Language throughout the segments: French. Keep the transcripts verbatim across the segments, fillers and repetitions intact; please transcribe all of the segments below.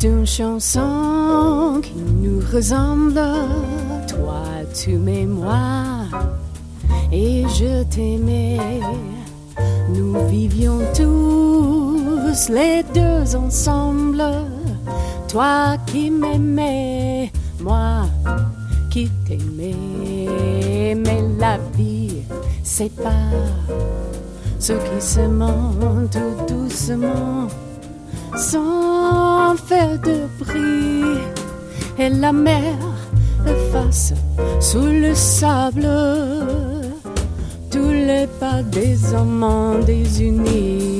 une chanson qui nous ressemble. Toi, tu m'aimes moi, et je t'aimais. Nous vivions tous les deux ensemble. Toi qui m'aimais, moi qui t'aimais. Mais la vie sépare ceux qui s'aiment tout doucement, sans faire de bruit. Et la mer efface sous le sable tous les pas des amants désunis.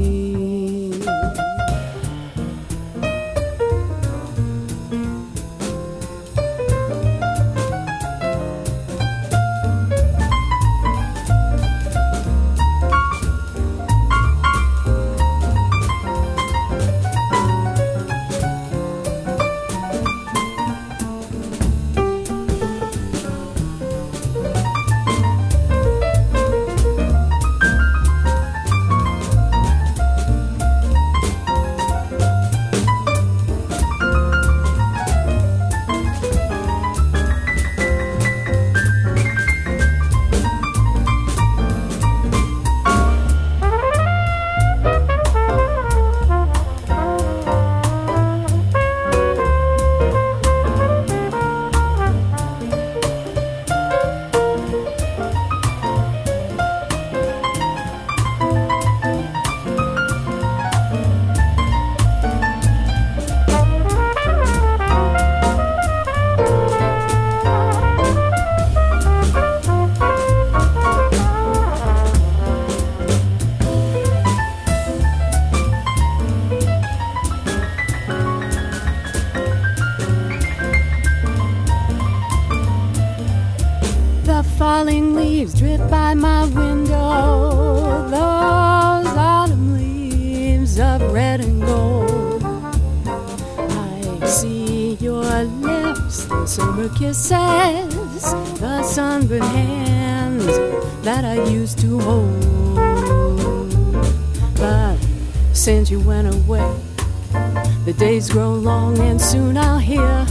Falling leaves drip by my window, those autumn leaves of red and gold. I see your lips, the summer kisses, the sunburned hands that I used to hold. But since you went away, the days grow long and soon I'll hear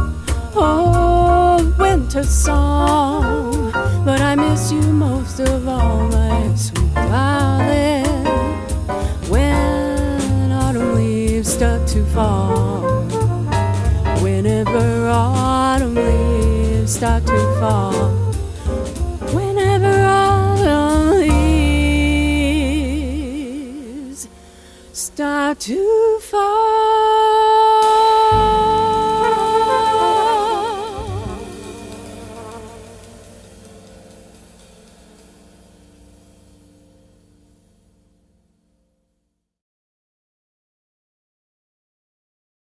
oh, winter song. But I miss you most of all, my sweet darling. When autumn leaves start to fall, whenever autumn leaves start to fall, whenever autumn leaves start to fall.